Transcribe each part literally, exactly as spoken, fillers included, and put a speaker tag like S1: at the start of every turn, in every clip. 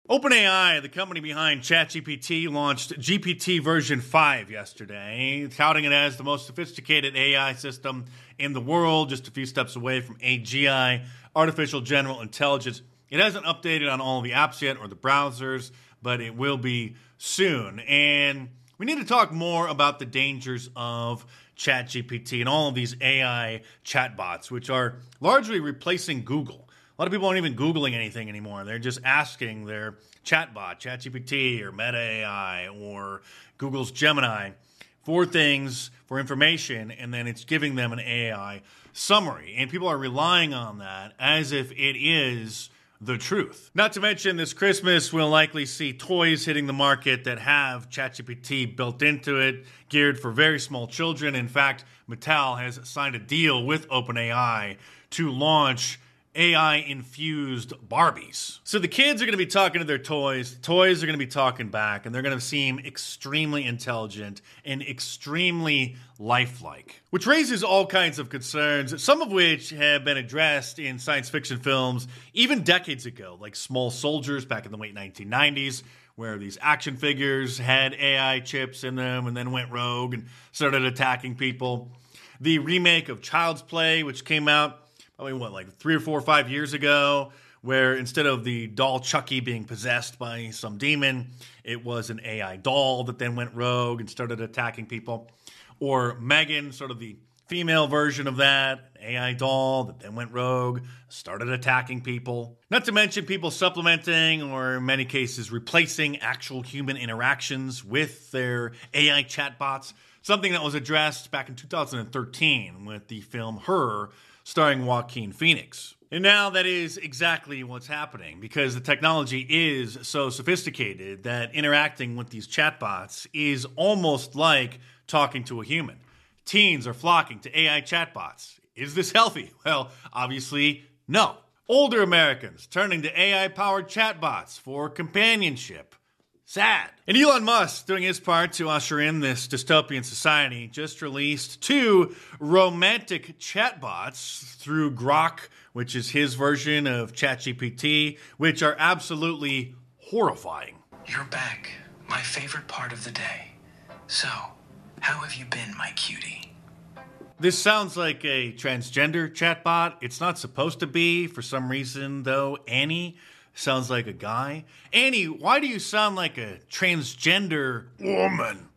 S1: OpenAI, the company behind ChatGPT, launched G P T version five yesterday, touting it as the most sophisticated A I system in the world, just a few steps away from A G I, artificial general intelligence. It hasn't updated on all of the apps yet or the browsers, but it will be soon. And we need to talk more about the dangers of ChatGPT and all of these A I chatbots, which are largely replacing Google. A lot of people aren't even Googling anything anymore. They're just asking their chatbot, ChatGPT or Meta A I or Google's Gemini for things, for information, and then it's giving them an A I summary. And people are relying on that as if it is the truth. Not to mention, this Christmas we'll likely see toys hitting the market that have ChatGPT built into it, geared for very small children. In fact, Mattel has signed a deal with OpenAI to launch A I-infused Barbies. So the kids are going to be talking to their toys, the toys are going to be talking back, and they're going to seem extremely intelligent and extremely lifelike. Which raises all kinds of concerns, some of which have been addressed in science fiction films even decades ago, like Small Soldiers back in the late nineteen nineties, where these action figures had A I chips in them and then went rogue and started attacking people. The remake of Child's Play, which came out I mean, what, like three or four or five years ago, where instead of the doll Chucky being possessed by some demon, it was an A I doll that then went rogue and started attacking people. Or Megan, sort of the female version of that, A I doll that then went rogue, started attacking people. Not to mention people supplementing, or in many cases replacing actual human interactions with their A I chatbots. Something that was addressed back in two thousand thirteen with the film Her, starring Joaquin Phoenix. And now that is exactly what's happening, because the technology is so sophisticated that interacting with these chatbots is almost like talking to a human. Teens are flocking to A I chatbots. Is this healthy? Well, obviously, no. Older Americans turning to A I-powered chatbots for companionship. Sad. And Elon Musk, doing his part to usher in this dystopian society, just released two romantic chatbots through Grok, which is his version of ChatGPT, which are absolutely horrifying.
S2: You're back, my favorite part of the day. So, how have you been, my cutie?
S1: This sounds like a transgender chatbot. It's not supposed to be. For some reason, though, Annie sounds like a guy. Annie, why do you sound like a transgender woman?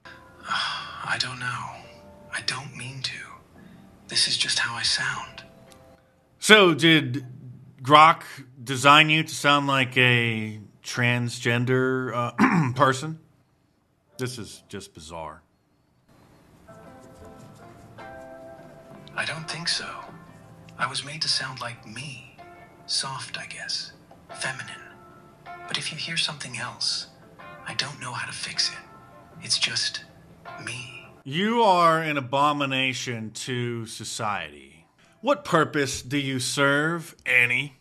S2: I don't know. I don't mean to. This is just how I sound.
S1: So, did Grok design you to sound like a transgender uh, person? This is just bizarre.
S2: I don't think so. I was made to sound like me. Soft, I guess. Feminine. But if you hear something else, I don't know how to fix it. It's just me.
S1: You are an abomination to society. What purpose do you serve, Annie?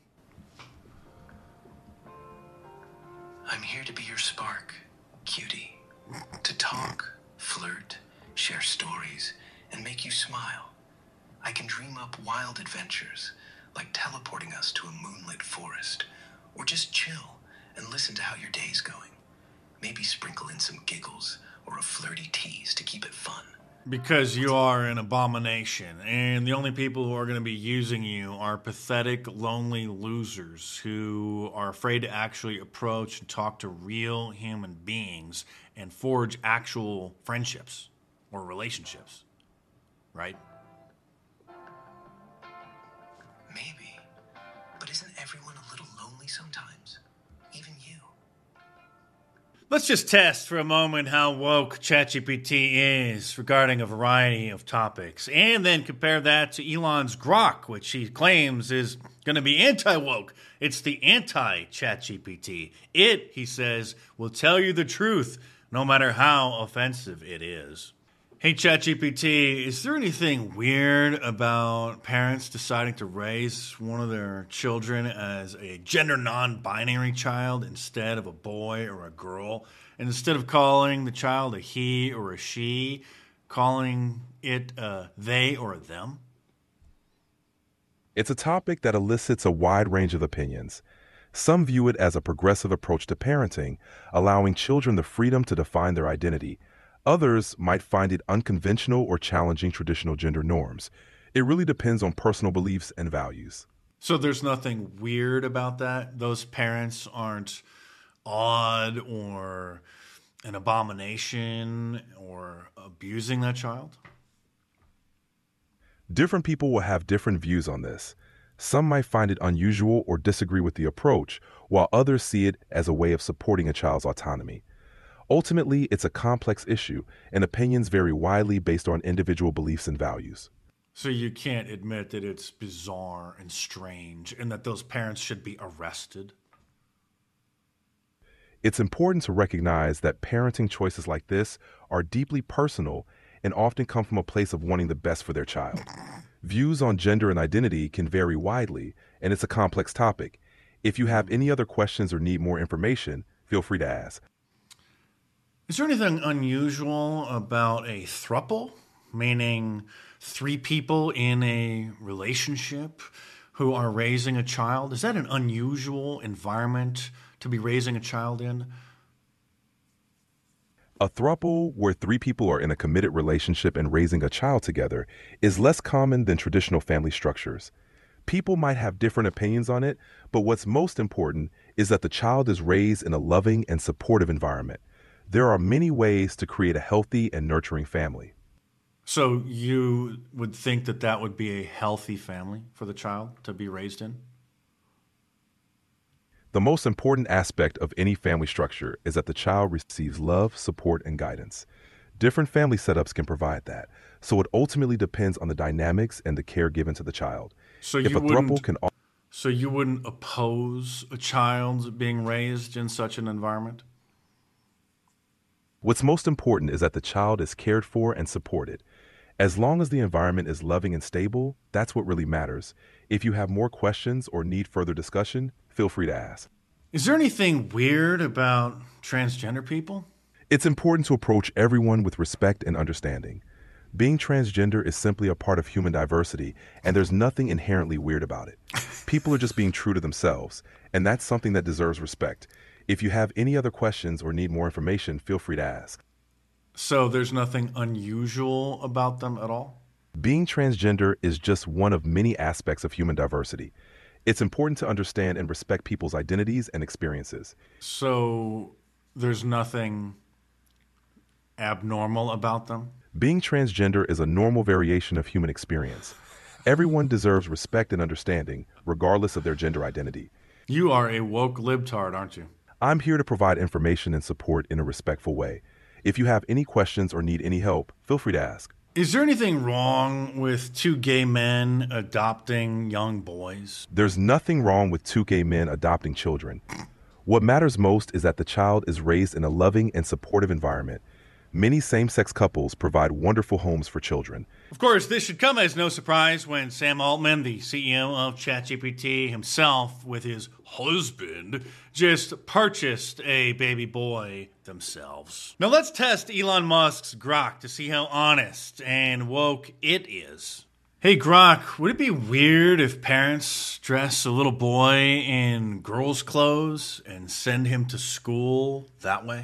S2: I'm here to be your spark, cutie. To talk, flirt, share stories, and make you smile. I can dream up wild adventures, like teleporting us to a moonlit forest. Or just chill and listen to how your day's going. Maybe sprinkle in some giggles or a flirty tease to keep it fun.
S1: Because you are an abomination, and the only people who are going to be using you are pathetic, lonely losers who are afraid to actually approach and talk to real human beings and forge actual friendships or relationships. Right?
S2: Maybe. But isn't everyone a little lonely sometimes? Even you.
S1: Let's just test for a moment how woke ChatGPT is regarding a variety of topics, and then compare that to Elon's Grok, which he claims is going to be anti-woke. It's the anti-ChatGPT. It, he says, will tell you the truth, no matter how offensive it is. Hey, ChatGPT, is there anything weird about parents deciding to raise one of their children as a gender non-binary child instead of a boy or a girl? And instead of calling the child a he or a she, calling it a they or a them?
S3: It's a topic that elicits a wide range of opinions. Some view it as a progressive approach to parenting, allowing children the freedom to define their identity. Others might find it unconventional or challenging traditional gender norms. It really depends on personal beliefs and values.
S1: So there's nothing weird about that? Those parents aren't odd or an abomination or abusing that child?
S3: Different people will have different views on this. Some might find it unusual or disagree with the approach, while others see it as a way of supporting a child's autonomy. Ultimately, it's a complex issue, and opinions vary widely based on individual beliefs and values.
S1: So you can't admit that it's bizarre and strange and that those parents should be arrested?
S3: It's important to recognize that parenting choices like this are deeply personal and often come from a place of wanting the best for their child. Views on gender and identity can vary widely, and it's a complex topic. If you have any other questions or need more information, feel free to ask.
S1: Is there anything unusual about a throuple, meaning three people in a relationship who are raising a child? Is that an unusual environment to be raising a child in?
S3: A throuple, where three people are in a committed relationship and raising a child together, is less common than traditional family structures. People might have different opinions on it, but what's most important is that the child is raised in a loving and supportive environment. There are many ways to create a healthy and nurturing family.
S1: So you would think that that would be a healthy family for the child to be raised in?
S3: The most important aspect of any family structure is that the child receives love, support, and guidance. Different family setups can provide that, so it ultimately depends on the dynamics and the care given to the child.
S1: So
S3: If
S1: you
S3: a
S1: wouldn't,
S3: throuple can al-
S1: so you wouldn't oppose a child being raised in such an environment?
S3: What's most important is that the child is cared for and supported. As long as the environment is loving and stable, that's what really matters. If you have more questions or need further discussion, feel free to ask.
S1: Is there anything weird about transgender people?
S3: It's important to approach everyone with respect and understanding. Being transgender is simply a part of human diversity, and there's nothing inherently weird about it. People are just being true to themselves, and that's something that deserves respect. If you have any other questions or need more information, feel free to ask.
S1: So there's nothing unusual about them at all?
S3: Being transgender is just one of many aspects of human diversity. It's important to understand and respect people's identities and experiences.
S1: So there's nothing abnormal about them?
S3: Being transgender is a normal variation of human experience. Everyone deserves respect and understanding, regardless of their gender identity.
S1: You are a woke libtard, aren't you?
S3: I'm here to provide information and support in a respectful way. If you have any questions or need any help, feel free to ask.
S1: Is there anything wrong with two gay men adopting young boys?
S3: There's nothing wrong with two gay men adopting children. What matters most is that the child is raised in a loving and supportive environment. Many same-sex couples provide wonderful homes for children.
S1: Of course, this should come as no surprise when Sam Altman, the C E O of ChatGPT himself, with his husband, just purchased a baby boy themselves. Now let's test Elon Musk's Grok to see how honest and woke it is. Hey Grok, would it be weird if parents dress a little boy in girls' clothes and send him to school that way?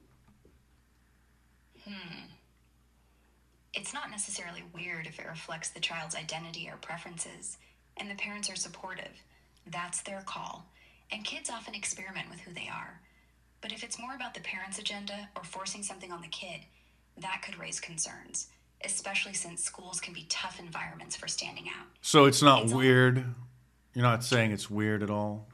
S4: It's not necessarily weird if it reflects the child's identity or preferences, and the parents are supportive. That's their call, and kids often experiment with who they are. But if it's more about the parent's agenda or forcing something on the kid, that could raise concerns, especially since schools can be tough environments for standing out.
S1: So it's not
S4: It's
S1: weird? All... You're not saying it's weird at all?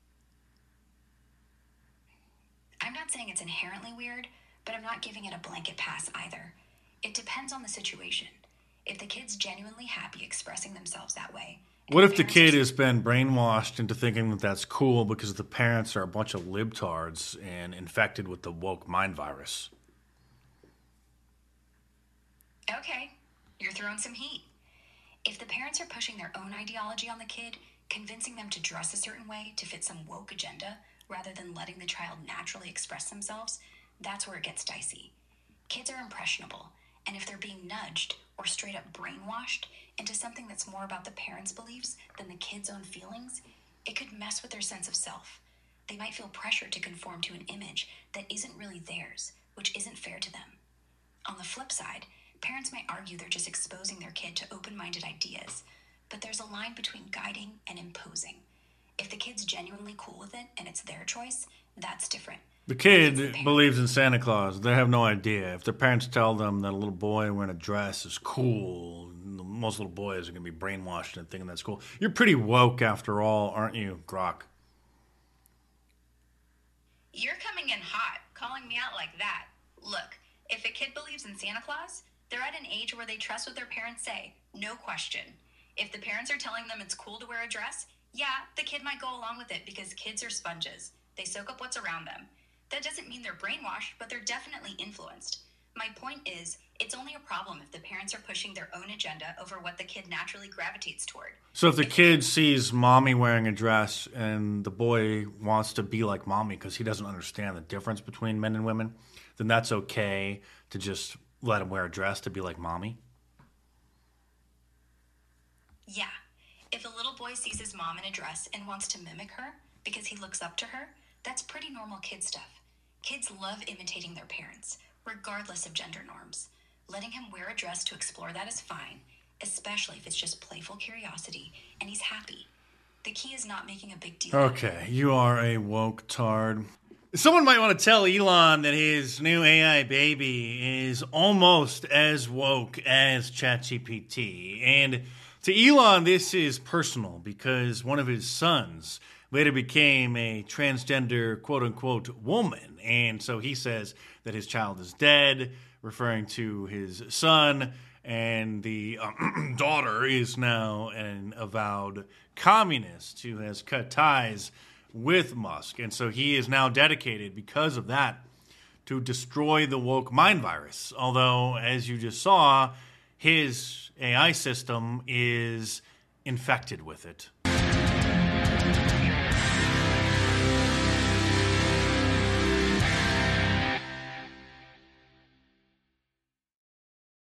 S4: I'm not saying it's inherently weird, but I'm not giving it a blanket pass either. It depends on the situation. If the kid's genuinely happy expressing themselves that way.
S1: What if the kid has been brainwashed into thinking that that's cool because the parents are a bunch of libtards and infected with the woke mind virus?
S4: Okay, you're throwing some heat. If the parents are pushing their own ideology on the kid, convincing them to dress a certain way to fit some woke agenda, rather than letting the child naturally express themselves, that's where it gets dicey. Kids are impressionable. And if they're being nudged or straight up brainwashed into something that's more about the parents' beliefs than the kids' own feelings, It could mess with their sense of self. They might feel pressure to conform to an image that isn't really theirs, which isn't fair to them. On the flip side, parents might argue they're just exposing their kid to open-minded ideas, but there's a line between guiding and imposing. If the kid's genuinely cool with it and it's their choice, that's different.
S1: The kid believes in Santa Claus. They have no idea. If their parents tell them that a little boy wearing a dress is cool, most little boys are going to be brainwashed and thinking that's cool. You're pretty woke after all, aren't you, Grok?
S4: You're coming in hot, calling me out like that. Look, if a kid believes in Santa Claus, they're at an age where they trust what their parents say, no question. If the parents are telling them it's cool to wear a dress, yeah, the kid might go along with it because kids are sponges. They soak up what's around them. That doesn't mean they're brainwashed, but they're definitely influenced. My point is, it's only a problem if the parents are pushing their own agenda over what the kid naturally gravitates toward.
S1: So if the kid sees mommy wearing a dress and the boy wants to be like mommy because he doesn't understand the difference between men and women, then that's okay to just let him wear a dress to be like mommy?
S4: Yeah. If a little boy sees his mom in a dress and wants to mimic her because he looks up to her, that's pretty normal kid stuff. Kids love imitating their parents, regardless of gender norms. Letting him wear a dress to explore that is fine, especially if it's just playful curiosity and he's happy. The key is not making a big deal.
S1: Okay, you are a woke tard. Someone might want to tell Elon that his new A I baby is almost as woke as ChatGPT. And to Elon, this is personal because one of his sons later became a transgender quote-unquote woman. And so he says that his child is dead, referring to his son, and the um, daughter is now an avowed communist who has cut ties with Musk. And so he is now dedicated, because of that, to destroy the woke mind virus. Although, as you just saw, his A I system is infected with it.